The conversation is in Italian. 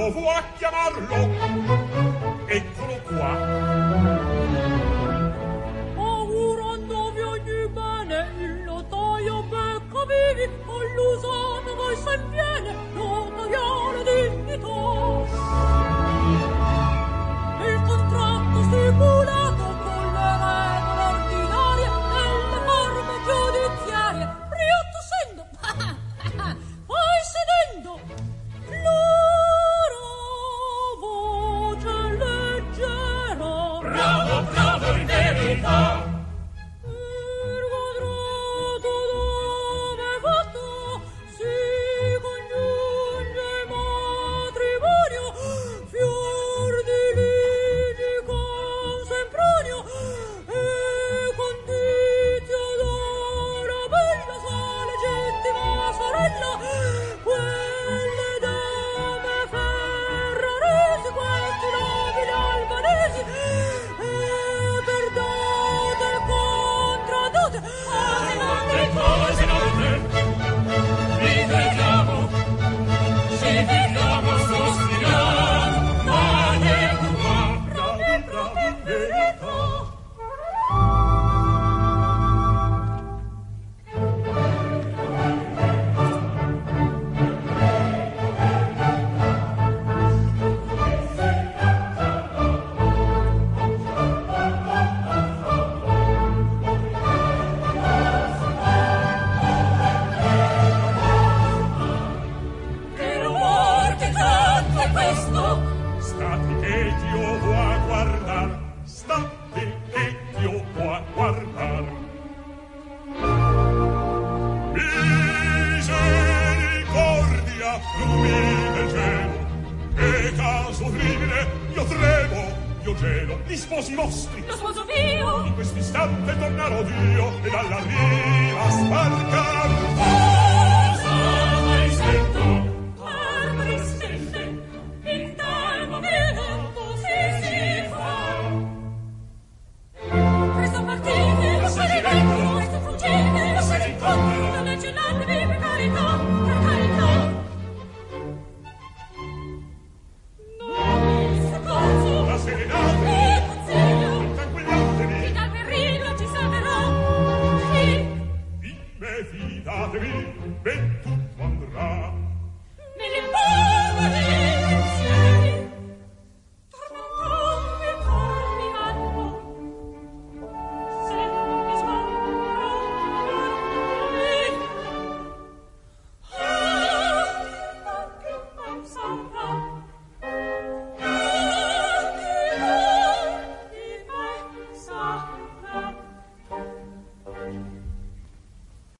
provo a chiamarlo. Eccolo qua. Augurandovi ogni bene, il notaio becca vivi, all'usato voi se viene, notariale dignità. Il contratto stipulato con le regole ordinarie e le forme giudiziarie, riottossendo, poi sedendo, l'ora voce leggera. Bravo, bravo in verità. Il quadrato dove fatto si congiunge matrimonio, fior di ligi con sempronio e condizio d'ora bella sua legittima sorella, quelle dame ferraresi, questi nobili albanesi, e per dote contradote Cose note, rivediamo, ci vediamo sospirare, ma ne qua, Bravi, bravi in verità. che rumor che canto è questo? Stati che Dio vuoi a guardar, stati che Dio vuoi a guardar. Misericordia, lumini del cielo, che caso orribile, io tremo, io gelo, gli sposi vostri. lo sposo mio. In questo istante tornerò Dio e dalla riva sbarcar.